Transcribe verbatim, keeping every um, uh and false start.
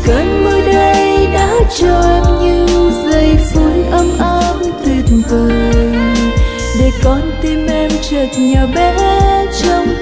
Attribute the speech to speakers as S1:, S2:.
S1: cơn mưa đây đã cho em những giây phút ấm áp tuyệt vời, để con tim em chợt nhỏ bé trong